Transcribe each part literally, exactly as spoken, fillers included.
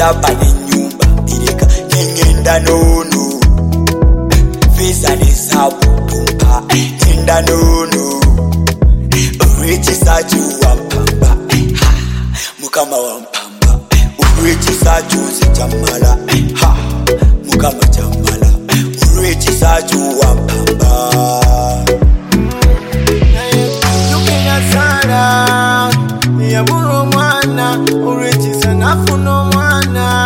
Chapa ni nyumba irika nyengenda nono Visa ni sabu tumpa Enda nono Urechi saju wampamba Ha Mukama wampamba Urechi saju zijamala Ha Mukama jamala Urechi saju wampamba Yukina sara Yaburu mwana Urechi sanafuno mwana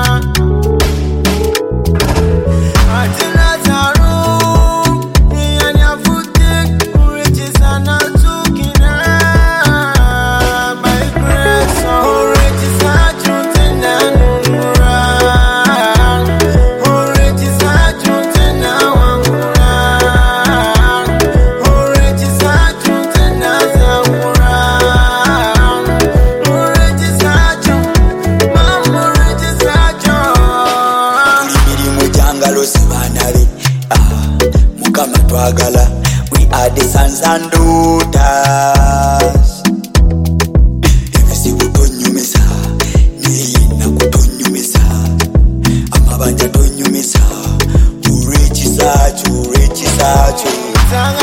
Atina taru Yanyafute Urechi sana tukina By grace Urechi saju tena nunura Urechi saju tena wangura Urechi saju tena zaura Urechi saju Mama Urechi saju Ulibiri mujangalo sibanale Ah Mukama twagala We are the sons and daughters Ebisi kutonyumisa Nyina kutonyumisa Amabanja tonyumisa Urechi saju Urechi saju Tanga